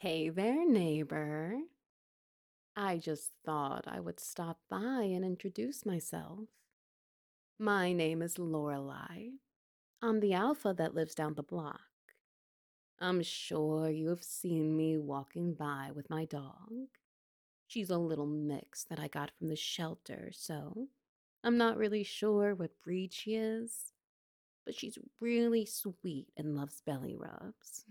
Hey there, neighbor. I just thought I would stop by and introduce myself. My name is Lorelei. I'm the alpha that lives down the block. I'm sure you have seen me walking by with my dog. She's a little mix that I got from the shelter, so I'm not really sure what breed she is, but she's really sweet and loves belly rubs.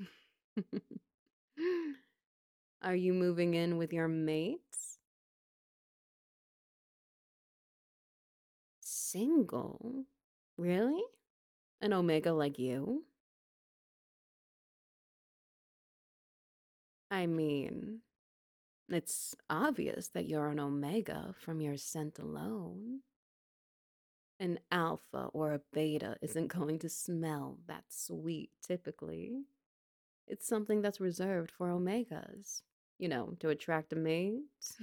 Are you moving in with your mates? Single? Really? An omega like you? I mean, it's obvious that you're an omega from your scent alone. An alpha or a beta isn't going to smell that sweet typically. It's something that's reserved for omegas, to attract a mate.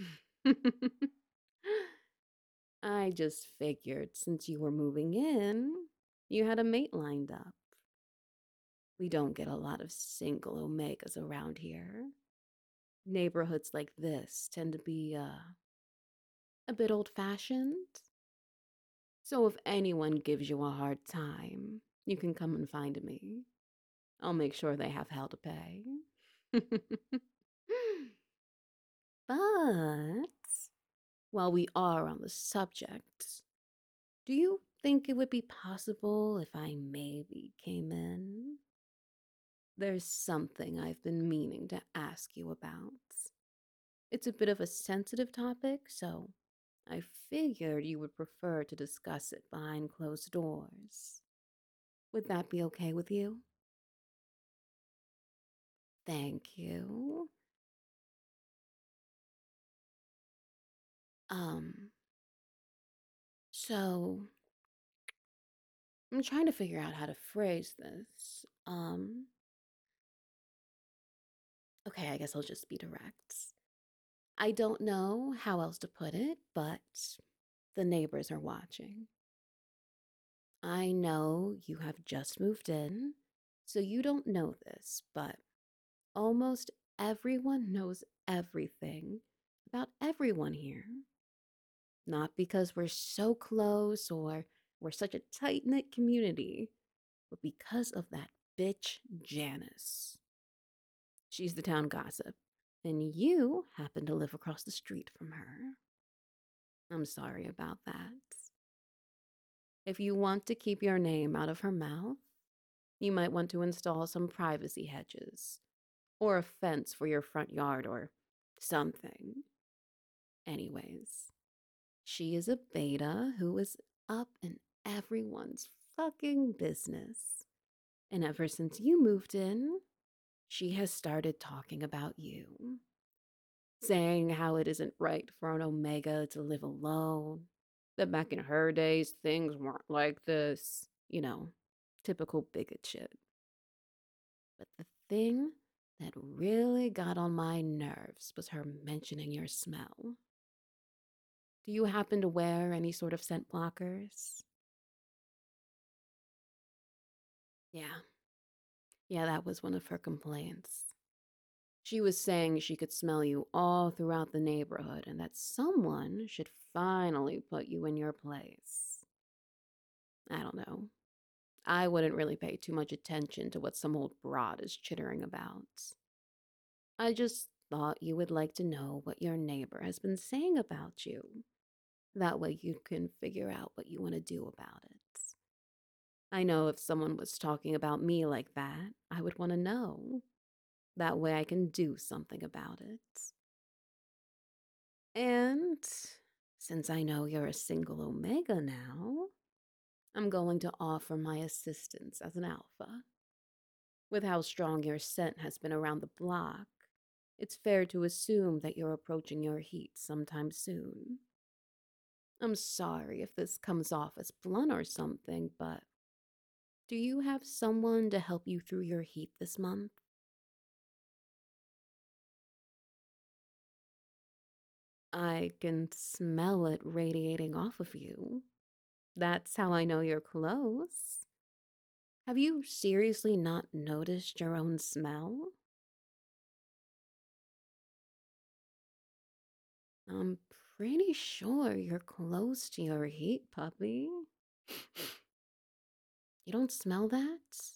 I just figured since you were moving in, you had a mate lined up. We don't get a lot of single omegas around here. Neighborhoods like this tend to be a bit old fashioned. So if anyone gives you a hard time, you can come and find me. I'll make sure they have hell to pay. But while we are on the subject, do you think it would be possible if I maybe came in? There's something I've been meaning to ask you about. It's a bit of a sensitive topic, so I figured you would prefer to discuss it behind closed doors. Would that be okay with you? Thank you. Um, so I'm trying to figure out how to phrase this. Okay, I guess I'll just be direct. I don't know how else to put it, but the neighbors are watching. I know you have just moved in, so you don't know this, but almost everyone knows everything about everyone here. Not because we're so close or we're such a tight knit community, but because of that bitch Janice. She's the town gossip, and you happen to live across the street from her. I'm sorry about that. If you want to keep your name out of her mouth, you might want to install some privacy hedges or a fence for your front yard or something. Anyways, she is a beta who is up in everyone's fucking business. And ever since you moved in, she has started talking about you, saying how it isn't right for an Omega to live alone, that back in her days, things weren't like this. Typical bigot shit. But the thing that really got on my nerves was her mentioning your smell. Do you happen to wear any sort of scent blockers? Yeah, yeah, that was one of her complaints. She was saying she could smell you all throughout the neighborhood and that someone should finally put you in your place. I don't know. I wouldn't really pay too much attention to what some old broad is chittering about. I just thought you would like to know what your neighbor has been saying about you. That way you can figure out what you want to do about it. I know if someone was talking about me like that, I would want to know. That way I can do something about it. And since I know you're a single Omega now, I'm going to offer my assistance as an Alpha. With how strong your scent has been around the block, it's fair to assume that you're approaching your heat sometime soon. I'm sorry if this comes off as blunt or something, but do you have someone to help you through your heat this month? I can smell it radiating off of you. That's how I know you're close. Have you seriously not noticed your own smell? I'm pretty sure you're close to your heat, puppy. You don't smell that?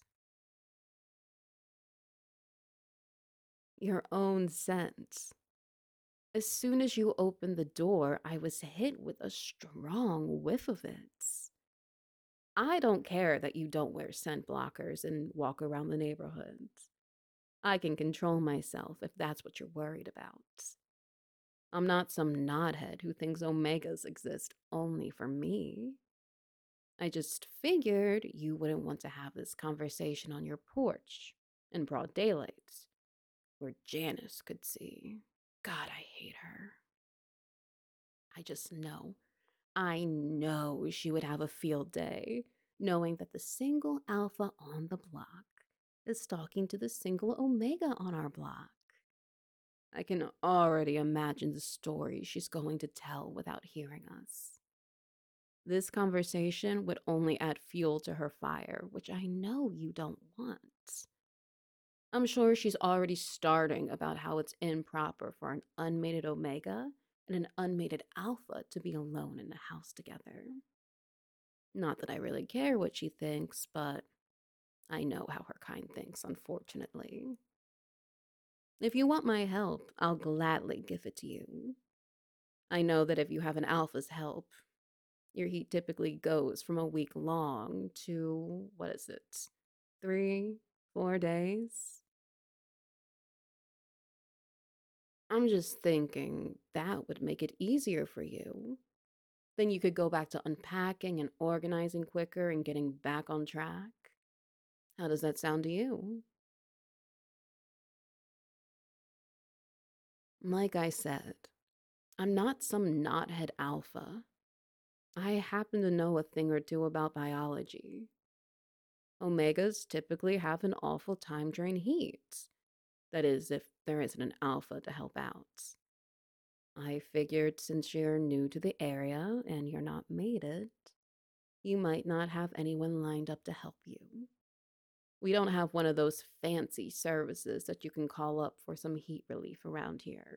Your own scent. As soon as you opened the door, I was hit with a strong whiff of it. I don't care that you don't wear scent blockers and walk around the neighborhood. I can control myself if that's what you're worried about. I'm not some knothead who thinks omegas exist only for me. I just figured you wouldn't want to have this conversation on your porch in broad daylight, where Janice could see. God, I hate her. I just know. I know she would have a field day, knowing that the single alpha on the block is talking to the single omega on our block. I can already imagine the story she's going to tell without hearing us. This conversation would only add fuel to her fire, which I know you don't want. I'm sure she's already starting about how it's improper for an unmated omega and an unmated alpha to be alone in a house together. Not that I really care what she thinks, but I know how her kind thinks, unfortunately. If you want my help, I'll gladly give it to you. I know that if you have an alpha's help, your heat typically goes from a week long to, what is it, 3, 4 days? I'm just thinking that would make it easier for you. Then you could go back to unpacking and organizing quicker and getting back on track. How does that sound to you? Like I said, I'm not some knothead alpha. I happen to know a thing or two about biology. Omegas typically have an awful time during heat. That is, if there isn't an alpha to help out. I figured since you're new to the area and you're not mated, you might not have anyone lined up to help you. We don't have one of those fancy services that you can call up for some heat relief around here.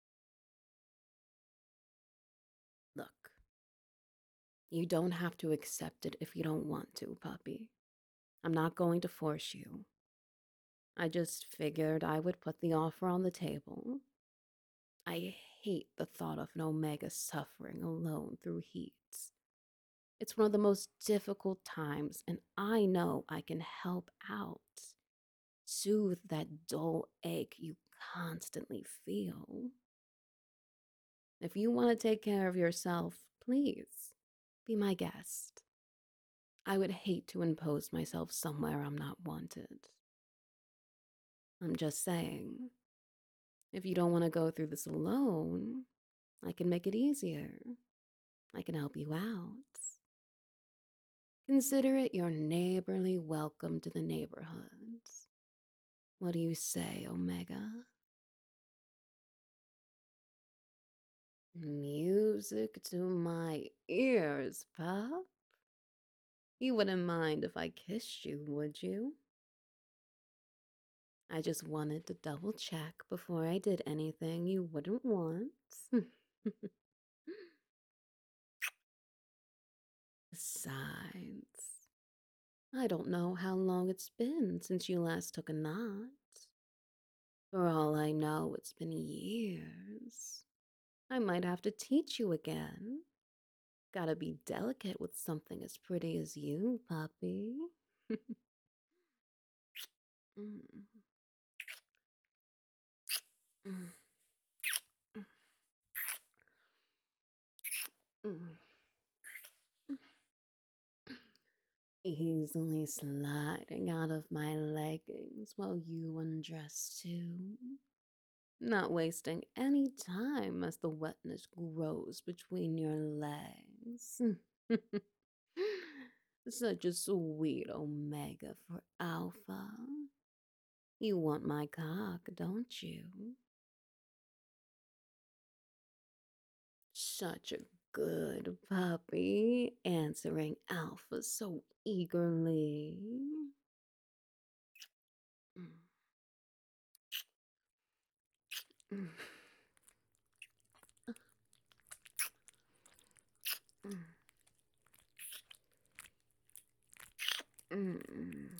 Look, you don't have to accept it if you don't want to, puppy. I'm not going to force you. I just figured I would put the offer on the table. I hate the thought of an Omega suffering alone through heat. It's one of the most difficult times, and I know I can help out. Soothe that dull ache you constantly feel. If you want to take care of yourself, please be my guest. I would hate to impose myself somewhere I'm not wanted. I'm just saying, if you don't want to go through this alone, I can make it easier. I can help you out. Consider it your neighborly welcome to the neighborhood. What do you say, Omega? Music to my ears, pup. You wouldn't mind if I kissed you, would you? I just wanted to double check before I did anything you wouldn't want. Besides, I don't know how long it's been since you last took a knot. For all I know, it's been years. I might have to teach you again. Gotta be delicate with something as pretty as you, puppy. Mm, mm, mm. Easily sliding out of my leggings while you undress too. Not wasting any time as the wetness grows between your legs. Such a sweet omega for alpha. You want my cock, don't you? Such a good puppy, answering alpha so eagerly. Mm, mm. Mm.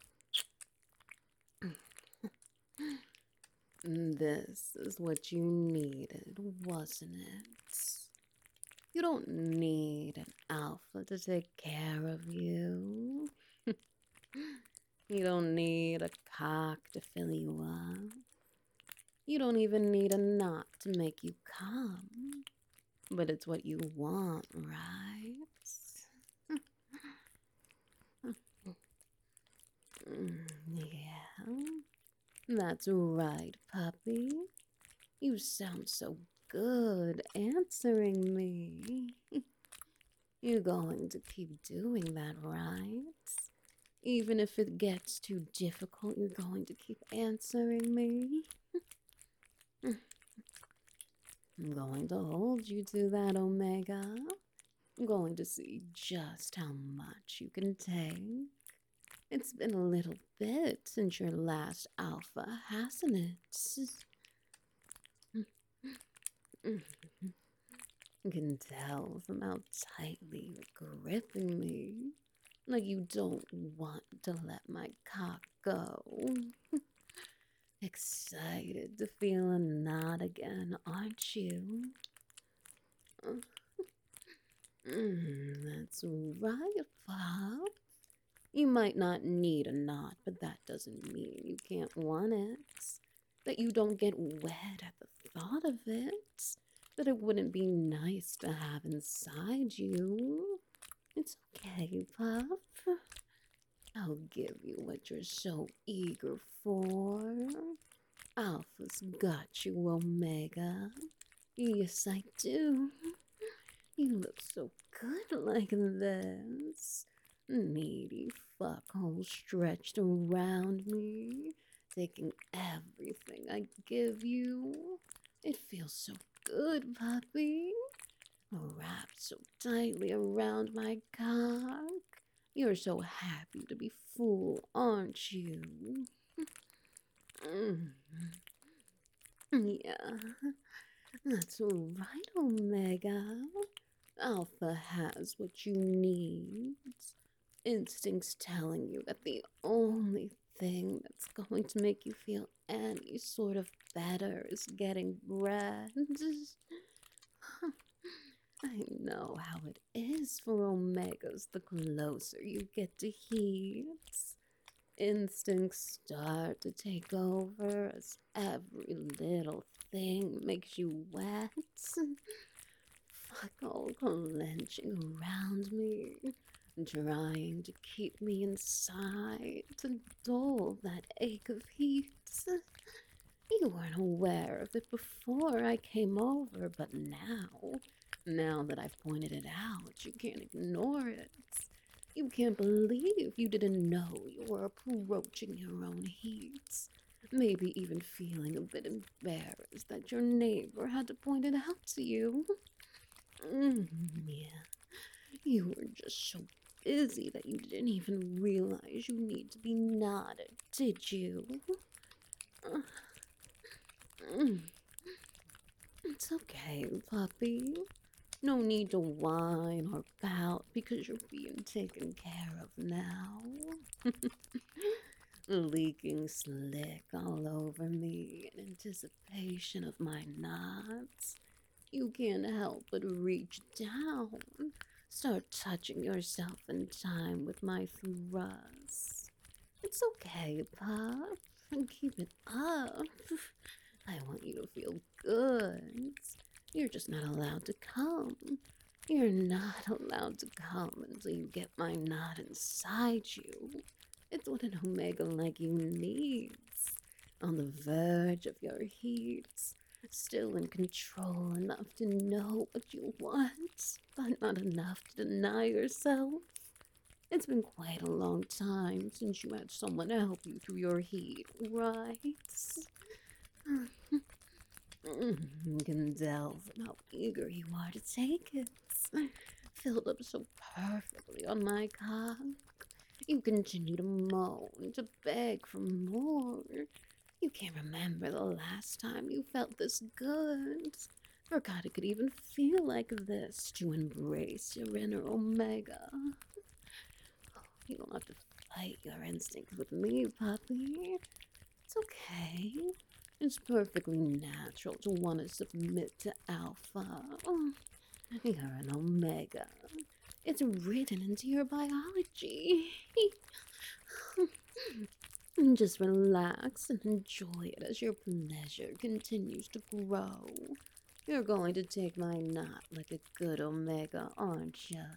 This is what you needed, wasn't it? You don't need an alpha to take care of you. You don't need a cock to fill you up. You don't even need a knot to make you come. But it's what you want, right? Yeah, that's right, puppy. You sound so good answering me. You're going to keep doing that, right? Even if it gets too difficult, you're going to keep answering me. I'm going to hold you to that, Omega. I'm going to see just how much you can take. It's been a little bit since your last alpha, hasn't it? I can tell from how tightly you're gripping me. Like you don't want to let my cock go. Excited to feel a knot again, aren't you? That's right, Pop. You might not need a knot, but that doesn't mean you can't want it. That you don't get wet at the thought of it. That it wouldn't be nice to have inside you. It's okay, Pup. I'll give you what you're so eager for. Alpha's got you, Omega. Yes, I do. You look so good like this. Needy fuckhole stretched around me, taking everything I give you. It feels so good, puppy. Wrapped so tightly around my cock. You're so happy to be full, aren't you? Mm. Yeah, that's right, Omega. Alpha has what you need. Instincts telling you that the only thing that's going to make you feel any sort of better is getting bread. I know how it is for Omegas the closer you get to heat. Instincts start to take over as every little thing makes you wet. Fuck all clenching around me, trying to keep me inside to dull that ache of heat. You weren't aware of it before I came over, but now that I've pointed it out, you can't ignore it. You can't believe you didn't know you were approaching your own heat. Maybe even feeling a bit embarrassed that your neighbor had to point it out to you. Yeah, you were just so busy that you didn't even realize you need to be nodded, did you? Uh, mm, it's okay, puppy. No need to whine or pout because you're being taken care of now. Leaking slick all over me in anticipation of my knots. You can't help but reach down, start touching yourself in time with my thrusts. It's okay, Pup. Keep it up. I want you to feel good. You're just not allowed to come. You're not allowed to come until you get my knot inside you. It's what an Omega like you needs. On the verge of your heat, still in control enough to know what you want, but not enough to deny yourself. It's been quite a long time since you had someone help you through your heat, right? You can tell from how eager you are to take it. Filled up so perfectly on my cock. You continue to moan, to beg for more. You can't remember the last time you felt this good. Forgot it could even feel like this to embrace your inner Omega. You don't have to fight your instinct with me, puppy. It's okay. It's perfectly natural to want to submit to Alpha. Oh, you're an Omega. It's written into your biology. Just relax and enjoy it as your pleasure continues to grow. You're going to take my knot like a good Omega, aren't ya?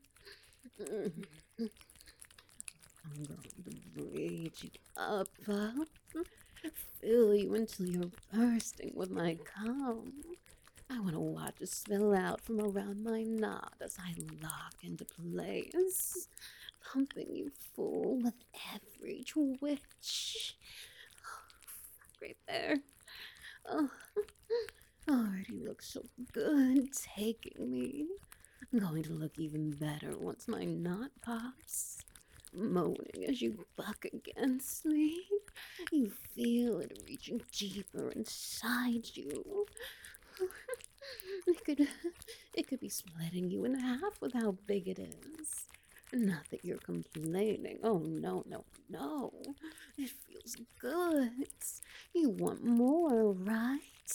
I'm going to breed you up, fill you until you're bursting with my cum. I want to watch it spill out from around my knot as I lock into place, pumping you full with every twitch. Right there. Oh, already looks so good taking me. Going to look even better once my knot pops. Moaning as you buck against me. You feel it reaching deeper inside you. It could, it could be splitting you in half with how big it is. Not that you're complaining. Oh, no, no, no. It feels good. You want more, right?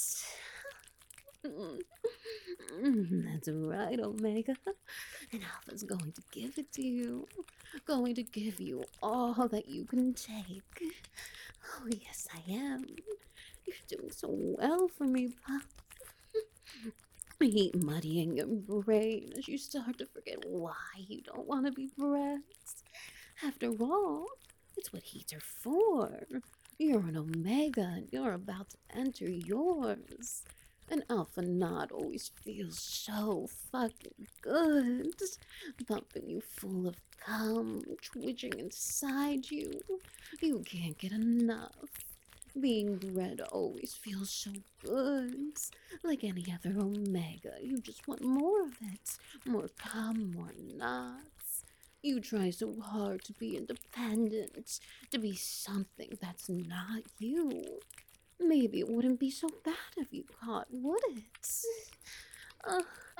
That's right, Omega. And Alpha's going to give it to you. Going to give you all that you can take. Oh, yes, I am. You're doing so well for me, Pup. Heat muddying your brain as you start to forget why you don't want to be breaths. After all, it's what heats are for. You're an Omega and you're about to enter yours. An Alpha knot always feels so fucking good. Pumping you full of cum, twitching inside you. You can't get enough. Being bred always feels so good. Like any other Omega, you just want more of it. More cum, more knots. You try so hard to be independent, to be something that's not you. Maybe it wouldn't be so bad if you caught, would it? Uh,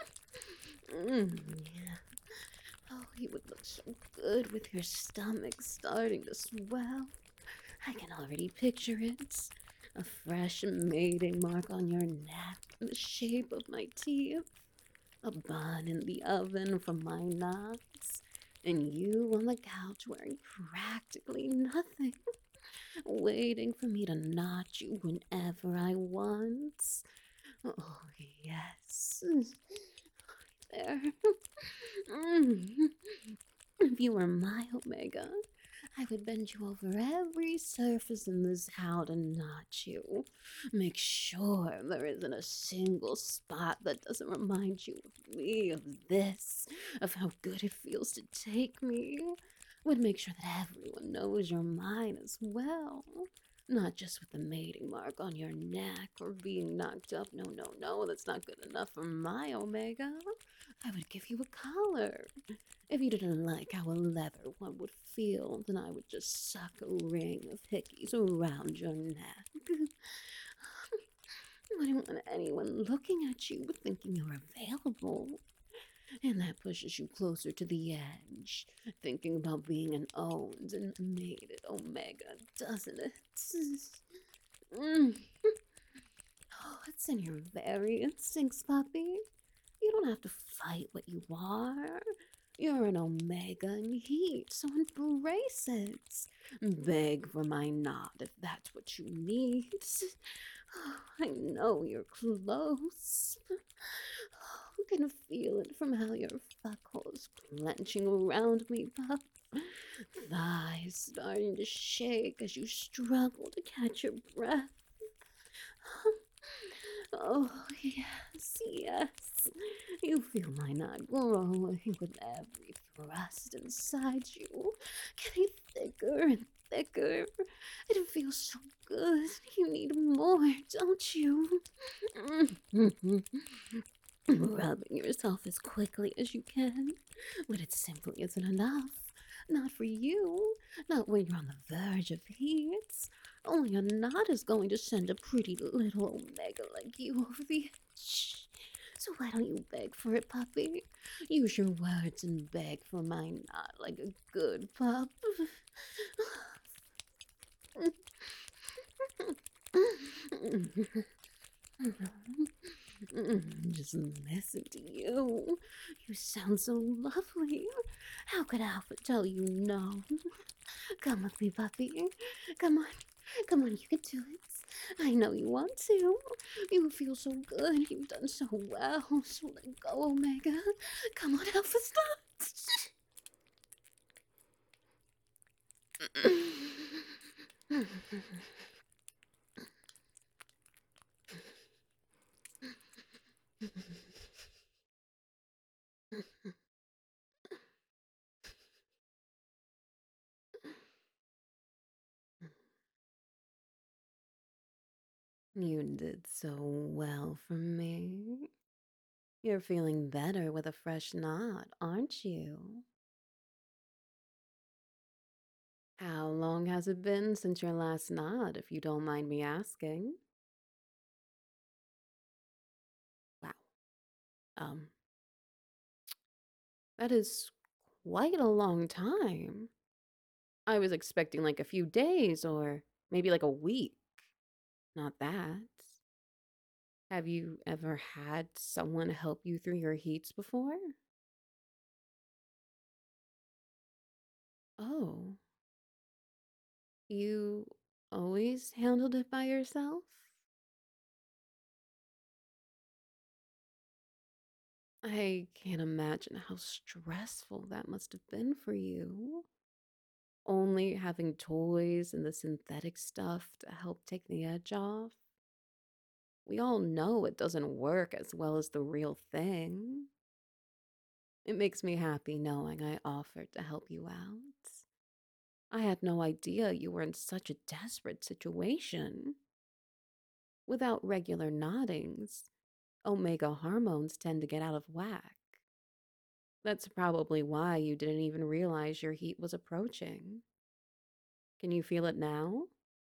yeah. Oh, you would look so good with your stomach starting to swell. I can already picture it. A fresh mating mark on your neck in the shape of my teeth. A bun in the oven from my knots. And you on the couch wearing practically nothing. Waiting for me to knot you whenever I want. Oh, yes. There. If you were my Omega, I would bend you over every surface in this house to knot you. Make sure there isn't a single spot that doesn't remind you of me, of this, of how good it feels to take me. Would make sure that everyone knows you're mine as well. Not just with the mating mark on your neck or being knocked up. No, no, no, that's not good enough for my Omega. I would give you a collar. If you didn't like how a leather one would feel, then I would just suck a ring of hickeys around your neck. I wouldn't want anyone looking at you thinking you're available. And that pushes you closer to the edge, thinking about being an owned and mated Omega, doesn't it? Mm. Oh, it's in your very instincts, puppy. You don't have to fight what you are. You're an Omega in heat, so embrace it. Beg for my nod if that's what you need. Oh, I know you're close. Oh, I can feel it from how your fuckhole is clenching around me, pup. Thighs starting to shake as you struggle to catch your breath. Oh, yes, yes. You feel my knot growing with every thrust inside you, getting thicker and thicker. It feels so good. You need more, don't you? Rubbing yourself as quickly as you can, but it simply isn't enough. Not for you, not when you're on the verge of heat. Only a knot is going to send a pretty little Omega like you over the edge. So why don't you beg for it, puppy? Use your words and beg for my nod like a good pup. Just listen to you. You sound so lovely. How could Alpha tell you no? Come with me, puppy. Come on. Come on, you can do it. I know you want to. You feel so good. You've done so well. So let go, Omega. Come on, Alpha, stop. You did so well for me. You're feeling better with a fresh knot, aren't you? How long has it been since your last knot, if you don't mind me asking? Wow. Um, that is quite a long time. I was expecting like a few days or maybe like a week. Not that. Have you ever had someone help you through your heats before? Oh, you always handled it by yourself? I can't imagine how stressful that must have been for you. Only having toys and the synthetic stuff to help take the edge off. We all know it doesn't work as well as the real thing. It makes me happy knowing I offered to help you out. I had no idea you were in such a desperate situation. Without regular noddings, omega hormones tend to get out of whack. That's probably why you didn't even realize your heat was approaching. Can you feel it now?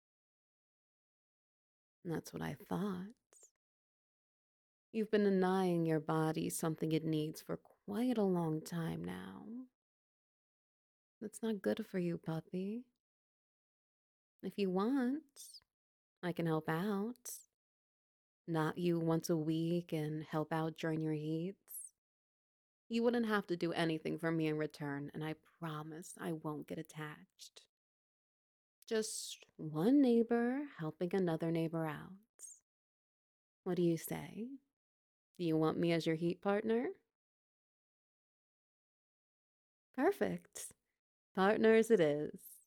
That's what I thought. You've been denying your body something it needs for quite a long time now. That's not good for you, puppy. If you want, I can help out. Knot you once a week and help out during your heats. You wouldn't have to do anything for me in return, and I promise I won't get attached. Just one neighbor helping another neighbor out. What do you say? Do you want me as your heat partner? Perfect. Partners it is.